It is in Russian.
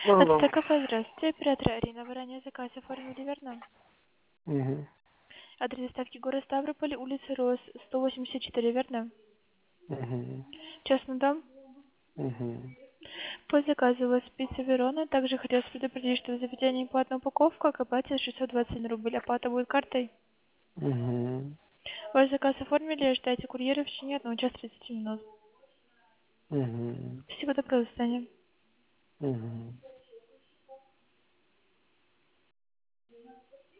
Алло. Это кафе, здравствуйте, оператор Арина. Вы ранее заказ оформили, верно? Угу. Адрес доставки город Ставрополь, улица Рос, 184, верно? Угу. Частный дом. Угу. По заказу у вас пицца Верона. Также хотелось предупредить, что в заведении платная упаковка, к оплате 627 рублей. Оплата будет картой. Угу. Ваш заказ оформили, ожидайте курьера в течение 1 часа 30 минут. Угу. Всего доброго, до свидания. Угу.